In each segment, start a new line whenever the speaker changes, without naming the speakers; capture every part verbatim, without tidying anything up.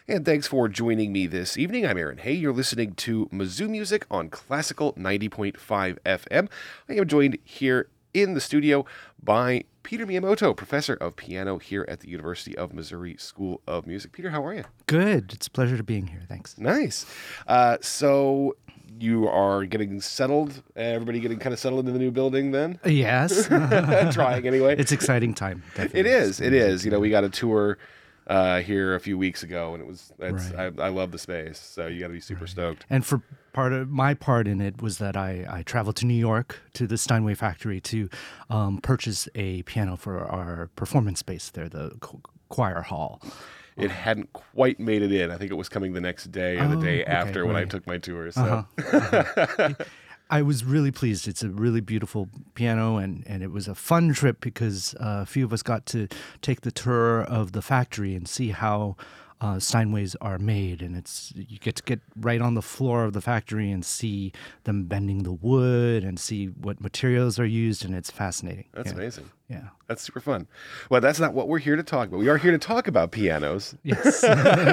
And thanks for joining me this evening. I'm Aaron Hay. You're listening to Mizzou Music on Classical ninety point five F M. I am joined here in the studio by Peter Miyamoto, professor of piano here at the University of Missouri School of Music. Peter, how are you?
Good. It's a pleasure to being here. Thanks.
Nice. Uh, so you are getting settled, everybody getting kind of settled into the new building then?
Yes.
Trying anyway.
It's exciting time. Definitely.
It is. It is. You know, we got a tour uh, here a few weeks ago, and it was. It's,
Right.
I, I love the space, so you got to be super
Right.
stoked.
And for part of my part in it was that I, I traveled to New York to the Steinway factory to um, purchase a piano for our performance space there, the cho- choir hall.
It hadn't quite made it in. I think it was coming the next day or the
Oh,
day
okay,
after when I
right.
took my tour. So.
Uh-huh. Uh-huh. I was really pleased. It's a really beautiful piano, and, and it was a fun trip because uh, a few of us got to take the tour of the factory and see how uh, Steinways are made. And it's you get to get right on the floor of the factory and see them bending the wood and see what materials are used, and it's fascinating.
That's
yeah.
amazing.
Yeah.
That's super fun. Well, that's not what we're here to talk about. We are here to talk about pianos.
Yes.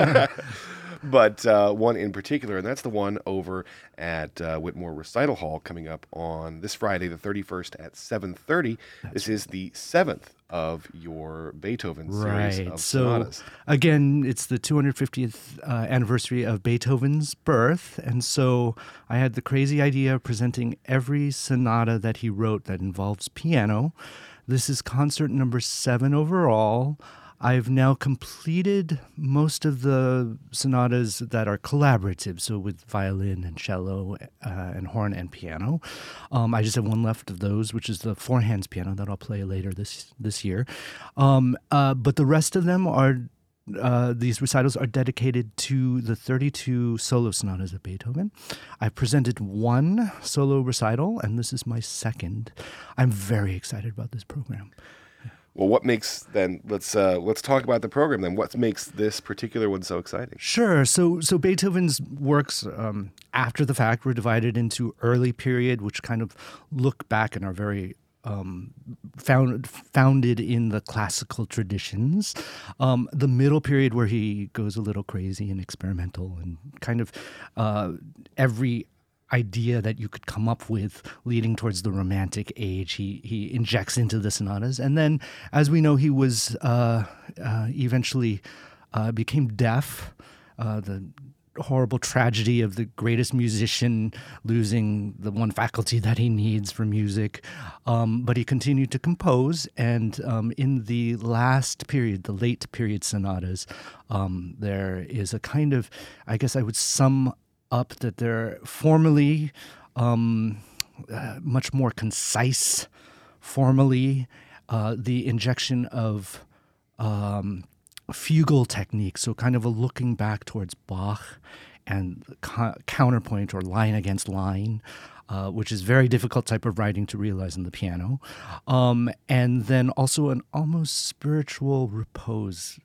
But uh, one in particular, and that's the one over at uh, Whitmore Recital Hall coming up on this Friday, the thirty-first at seven thirty. This is the seventh of your Beethoven series
Right.
of
So
sonatas.
again, it's the two hundred fiftieth uh, anniversary of Beethoven's birth. And so I had the crazy idea of presenting every sonata that he wrote that involves piano. This is concert number seven overall. I've now completed most of the sonatas that are collaborative, so with violin and cello uh, and horn and piano. Um, I just have one left of those, which is the four hands piano that I'll play later this this year. Um, uh, but the rest of them are uh, these recitals are dedicated to the thirty-two solo sonatas of Beethoven. I've presented one solo recital, and this is my second. I'm very excited about this program.
Well, what makes then? Let's uh, let's talk about the program then. What makes this particular one so exciting?
Sure. So, so Beethoven's works um, after the fact were divided into early period, which kind of look back and are very um, found, founded in the classical traditions. Um, the middle period, where he goes a little crazy and experimental, and kind of uh, every idea that you could come up with leading towards the Romantic age, he he injects into the sonatas. And then, as we know, he was uh, uh, eventually uh, became deaf. Uh, the horrible tragedy of the greatest musician losing the one faculty that he needs for music. Um, but he continued to compose, and um, in the last period, the late period sonatas, um, there is a kind of, I guess I would sum up that they're formally um, uh, much more concise, formally, uh, the injection of um, fugal technique, so kind of a looking back towards Bach and co- counterpoint or line against line, uh, which is very difficult type of writing to realize in the piano, um, and then also an almost spiritual repose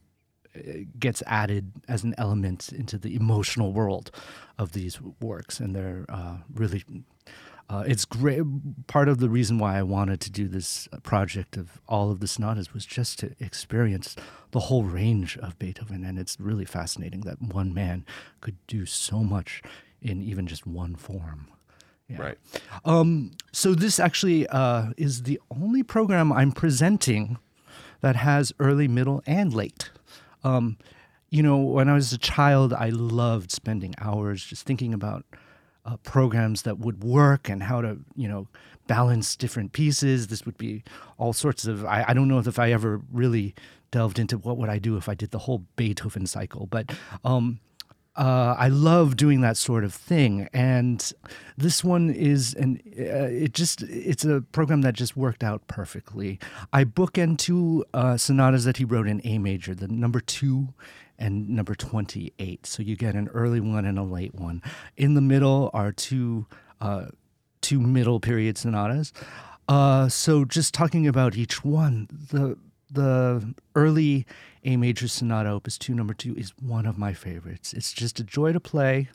gets added as an element into the emotional world of these works, and they're uh, really uh, it's great. Part of the reason why I wanted to do this project of all of the sonatas was just to experience the whole range of Beethoven, and it's really fascinating that one man could do so much in even just one form. Yeah.
Right.
Um, so this actually uh, is the only program I'm presenting that has early, middle, and late. Um, you know, when I was a child, I loved spending hours just thinking about uh, programs that would work and how to, you know, balance different pieces. This would be all sorts of, I, I don't know if I ever really delved into what would I do if I did the whole Beethoven cycle, but um, uh, I love doing that sort of thing. And this one is, an, uh, it just, it's a program that just worked out perfectly. I bookend two uh, sonatas that he wrote in A major, the number two and number twenty-eight. So you get an early one and a late one. In the middle are two uh, two middle period sonatas. Uh, so just talking about each one, the the early A major sonata, Opus two, number two, is one of my favorites. It's just a joy to play.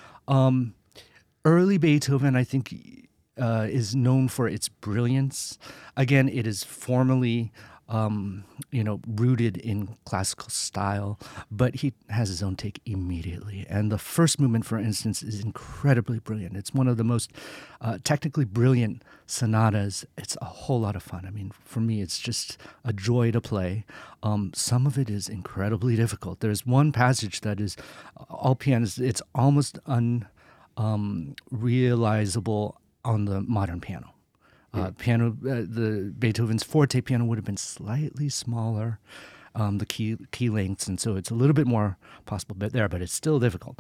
Um, early Beethoven, I think, uh, is known for its brilliance. Again, it is formally um, you know, rooted in classical style, but he has his own take immediately. And the first movement, for instance, is incredibly brilliant. It's one of the most uh, technically brilliant sonatas. It's a whole lot of fun. I mean, for me, it's just a joy to play. Um, some of it is incredibly difficult. There's one passage that is all pianos. It's almost unrealizable um, on the modern piano. Uh, piano, uh, the Beethoven's forte piano would have been slightly smaller, um, the key key lengths, and so it's a little bit more possible bit there, but it's still difficult.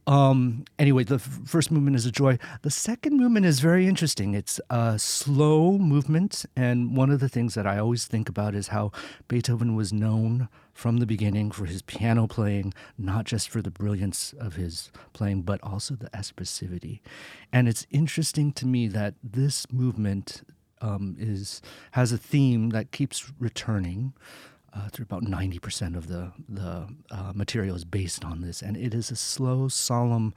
Um, anyway, the f- first movement is a joy. The second movement is very interesting. It's a slow movement, and one of the things that I always think about is how Beethoven was known from the beginning for his piano playing, not just for the brilliance of his playing, but also the expressivity. And it's interesting to me that this movement um, is has a theme that keeps returning. Uh, through about ninety percent of the, the uh, material is based on this. And it is a slow, solemn,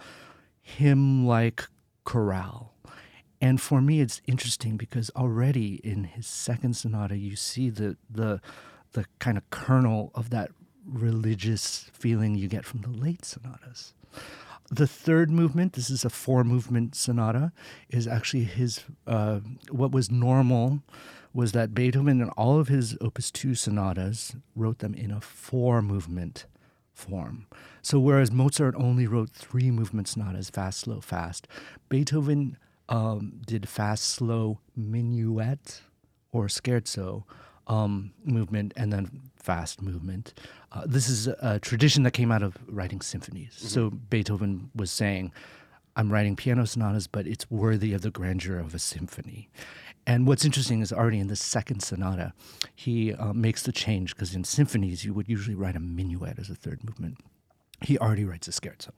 hymn-like chorale. And for me, it's interesting because already in his second sonata, you see the the the kind of kernel of that religious feeling you get from the late sonatas. The third movement, this is a four-movement sonata, is actually his, uh, what was normal was that Beethoven in all of his Opus two sonatas wrote them in a four-movement form. So whereas Mozart only wrote three-movement sonatas, fast, slow, fast, Beethoven um, did fast, slow, minuet, or scherzo um, movement, and then fast movement. Uh, this is a tradition that came out of writing symphonies. Mm-hmm. So Beethoven was saying, I'm writing piano sonatas, but it's worthy of the grandeur of a symphony. And what's interesting is already in the second sonata, he uh, makes the change, because in symphonies, you would usually write a minuet as a third movement. He already writes a scherzo.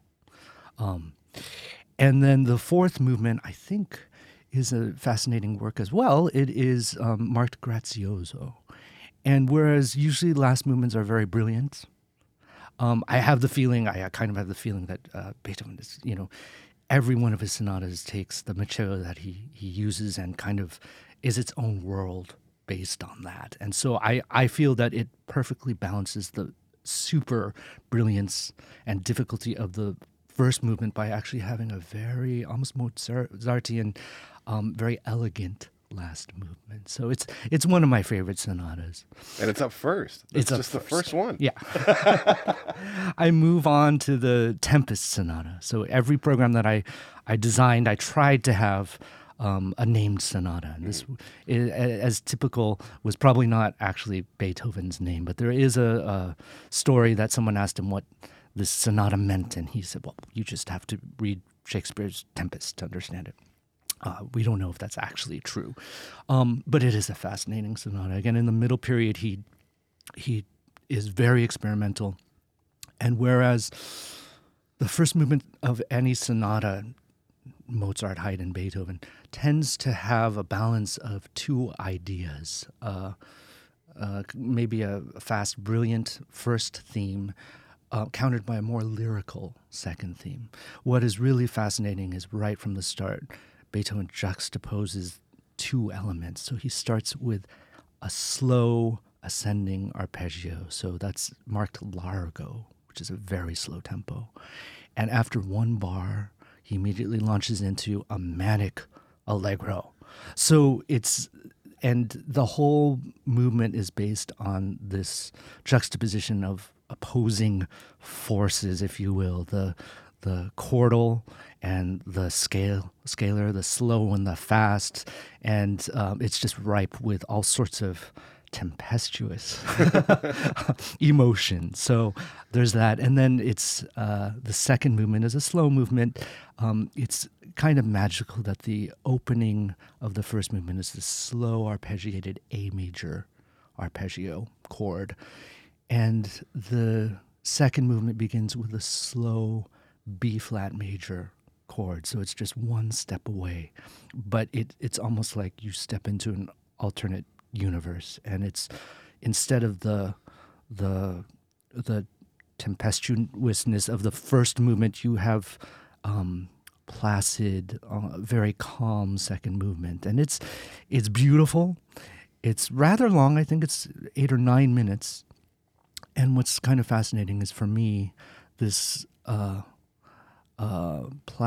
Um, and then the fourth movement, I think, is a fascinating work as well. It is um, marked grazioso. And whereas usually last movements are very brilliant, um, I have the feeling, I kind of have the feeling that uh, Beethoven is, you know, every one of his sonatas takes the material that he, he uses and kind of is its own world based on that. And so I, I feel that it perfectly balances the super brilliance and difficulty of the first movement by actually having a very almost Mozartian, um, very elegant last movement. So it's it's one of my favorite sonatas.
And it's up first. It's just first. The first one.
Yeah. I move on to the Tempest Sonata. So every program that I, I designed, I tried to have um, a named sonata. And this, mm. as typical, was probably not actually Beethoven's name, but there is a, a story that someone asked him what this sonata meant, and he said, well, you just have to read Shakespeare's Tempest to understand it. Uh, we don't know if that's actually true, um, but it is a fascinating sonata. Again, in the middle period, he he is very experimental, and whereas the first movement of any sonata, Mozart, Haydn, Beethoven, tends to have a balance of two ideas, uh, uh, maybe a fast, brilliant first theme, Uh, countered by a more lyrical second theme. What is really fascinating is right from the start, Beethoven juxtaposes two elements. So he starts with a slow ascending arpeggio. So that's marked largo, which is a very slow tempo. And after one bar, he immediately launches into a manic allegro. So it's, and the whole movement is based on this juxtaposition of opposing forces, if you will, the the chordal and the scale scalar, the slow and the fast, and um, it's just ripe with all sorts of tempestuous emotion. So there's that, and then it's uh, the second movement is a slow movement. Um, it's kind of magical that the opening of the first movement is the slow arpeggiated A major arpeggio chord. And the second movement begins with a slow B-flat major chord. So it's just one step away. But it, it's almost like you step into an alternate universe. And it's, instead of the the the tempestuousness of the first movement, you have um, placid, uh, very calm second movement. And it's it's beautiful. It's rather long. I think it's eight or nine minutes. And what's kind of fascinating is, for me, this uh, uh,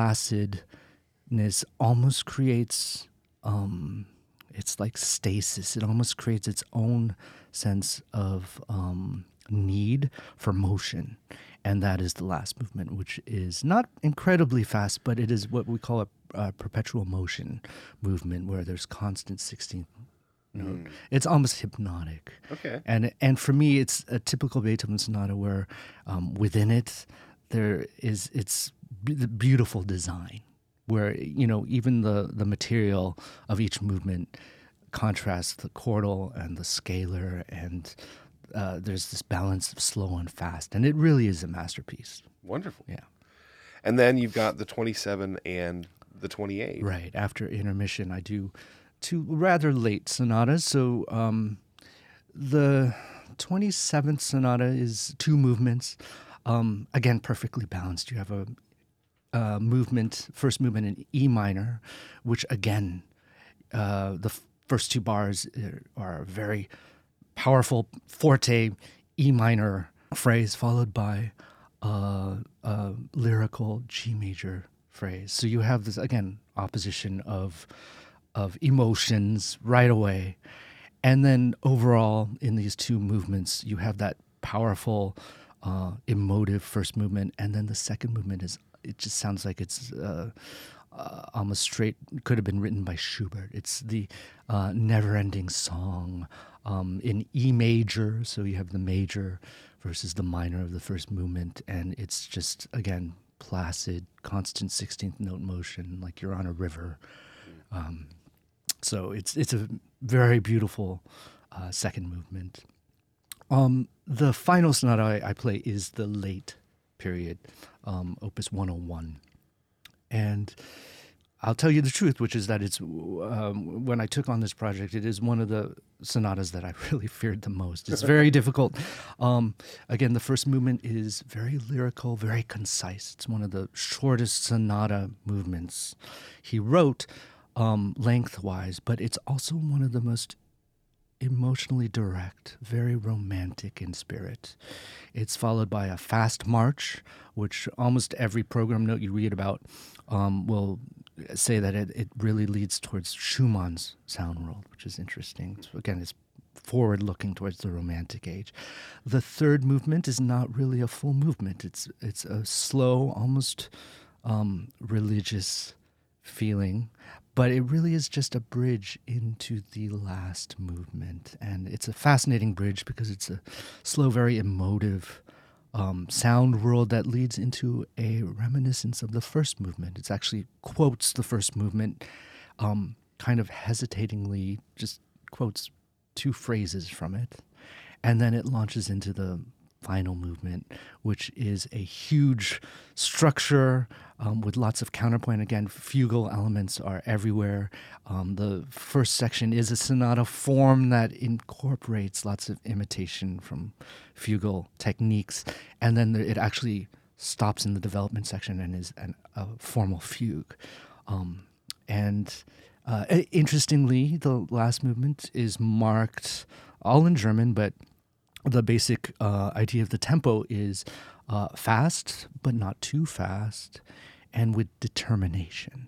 placidness almost creates, um, it's like stasis. It almost creates its own sense of um, need for motion. And that is the last movement, which is not incredibly fast, but it is what we call a, a perpetual motion movement, where there's constant sixteenth note. Mm. It's almost hypnotic.
Okay.
And and for me, it's a typical Beethoven sonata where um, within it there is it's b- the beautiful design, where, you know, even the the material of each movement contrasts the chordal and the scalar, and Uh, there's this balance of slow and fast, and it really is a masterpiece.
Wonderful.
Yeah.
And then you've got the twenty-seven and the twenty-eight.
Right. After intermission, I do two rather late sonatas. So um, the twenty-seventh sonata is two movements. Um, again, perfectly balanced. You have a, a movement, first movement in E minor, which again, uh, the f- first two bars are very powerful forte E minor phrase, followed by uh, a lyrical G major phrase. So you have this, again, opposition of of emotions right away. And then overall, in these two movements, you have that powerful, uh, emotive first movement. And then the second movement is, it just sounds like it's uh, uh, almost straight, could have been written by Schubert. It's the uh, never-ending song um, in E major. So you have the major versus the minor of the first movement. And it's just, again, placid, constant sixteenth note motion, like you're on a river. Um, so it's it's a very beautiful uh, second movement. Um, the final sonata I, I play is the late period, um, Opus one oh one. And I'll tell you the truth, which is that it's um, when I took on this project, it is one of the sonatas that I really feared the most. It's very difficult. Um, again, the first movement is very lyrical, very concise. It's one of the shortest sonata movements he wrote um, lengthwise, but it's also one of the most emotionally direct, very romantic in spirit. It's followed by a fast march, which almost every program note you read about um, will say that it, it really leads towards Schumann's sound world, which is interesting. So again, it's forward-looking towards the Romantic age. The third movement is not really a full movement. It's it's a slow, almost um, religious feeling, but it really is just a bridge into the last movement. And it's a fascinating bridge because it's a slow, very emotive um, sound world that leads into a reminiscence of the first movement. It actually quotes the first movement, um, kind of hesitatingly, just quotes two phrases from it. And then it launches into the final movement, which is a huge structure um, with lots of counterpoint. Again, fugal elements are everywhere. Um, the first section is a sonata form that incorporates lots of imitation from fugal techniques, and then there, it actually stops in the development section and is an, a formal fugue. Um, and uh, interestingly, the last movement is marked all in German, but the basic uh, idea of the tempo is uh, fast, but not too fast, and with determination.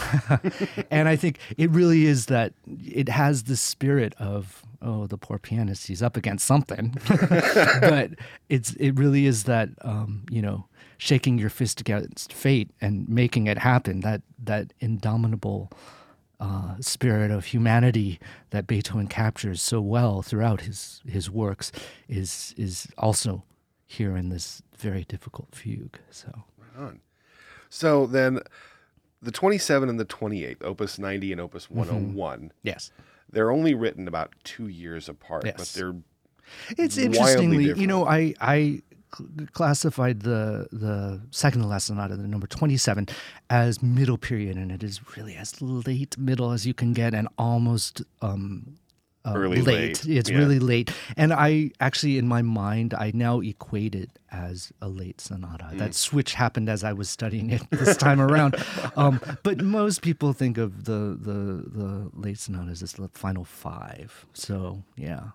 And I think it really is that it has the spirit of, oh, the poor pianist, he's up against something. But it's it really is that, um, you know, shaking your fist against fate and making it happen, that that indomitable Uh, spirit of humanity that Beethoven captures so well throughout his his works is is also here in this very difficult fugue. So,
right on. So then, the twenty-seven and the twenty-eight, Opus ninety and Opus one oh one.
Mm-hmm. Yes,
they're only written about two years apart,
yes.
but they're
it's
wildly
interestingly,
different.
you know, I I classified the the second to last sonata, the number twenty-seven, as middle period, and it is really as late middle as you can get, and almost um, uh,
Early,
late.
late.
It's
Yeah.
really late. And I actually, in my mind, I now equate it as a late sonata.
Mm.
That switch happened as I was studying it this time around. Um, but most people think of the, the, the late sonatas as the final five. So, yeah.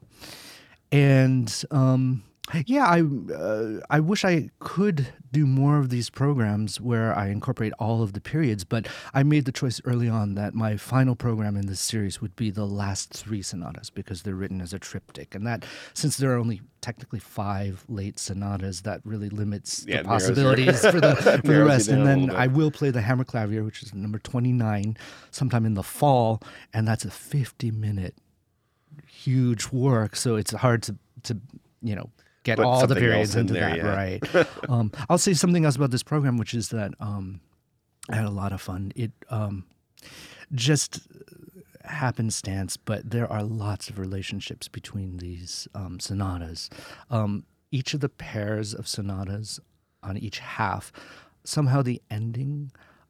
And... Um, Yeah, I uh, I wish I could do more of these programs where I incorporate all of the periods, but I made the choice early on that my final program in this series would be the last three sonatas because they're written as a triptych, and that since there are only technically five late sonatas, that really limits
Yeah,
the
narrows your-
possibilities for the for the
narrows you
rest.
down
And
a
then
little bit.
I will play the Hammerklavier, which is number twenty-nine, sometime in the fall, and that's a fifty minute huge work, so it's hard to to you know. Get
Put
all the
something
periods
else in
into
there,
that,
yeah.
right? um, I'll say something else about this program, which is that um, I had a lot of fun. It um, just happenstance, but there are lots of relationships between these um, sonatas. Um, each of the pairs of sonatas on each half, somehow the ending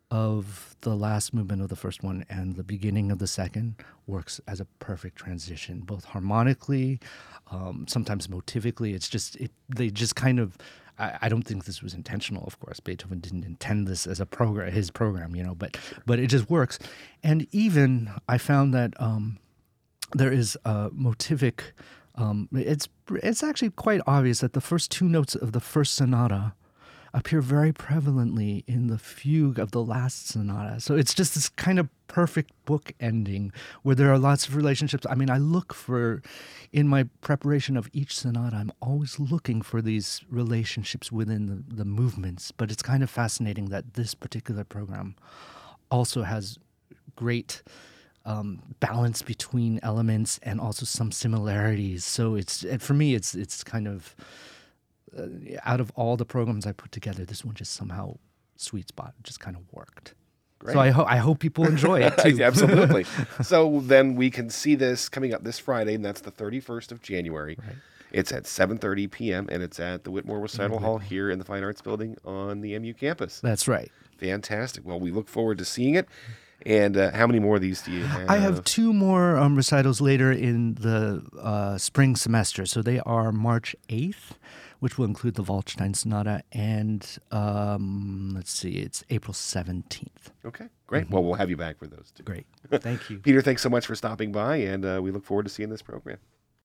of the last movement of the first one and the beginning of the second works as a perfect transition, both harmonically, um, sometimes motivically. It's just, it, they just kind of, I, I don't think this was intentional, of course. Beethoven didn't intend this as a program, his program, you know, but, but it just works. And even I found that um, there is a motivic, um, it's, it's actually quite obvious that the first two notes of the first sonata appear very prevalently in the fugue of the last sonata. So it's just this kind of perfect book ending where there are lots of relationships. I mean, I look for, in my preparation of each sonata, I'm always looking for these relationships within the, the movements. But it's kind of fascinating that this particular program also has great um, balance between elements and also some similarities. So it's, and for me, it's it's kind of, Uh, out of all the programs I put together, this one just somehow sweet spot just kind of worked.
Great.
So I hope I hope people enjoy it too.
Absolutely. So then we can see this coming up this Friday, and that's the thirty-first of January.
Right.
It's at seven thirty p.m., and it's at the Whitmore Recital Hall here in the Fine Arts Building on the M U campus.
That's right.
Fantastic. Well, we look forward to seeing it. And uh, how many more of these do you have?
I have two more um, recitals later in the uh, spring semester. So they are March eighth, which will include the Waldstein Sonata, and um, let's see, it's April seventeenth.
Okay, great. Well, we'll have you back for those two.
Great. Thank you.
Peter, thanks so much for stopping by, and uh, we look forward to seeing this program.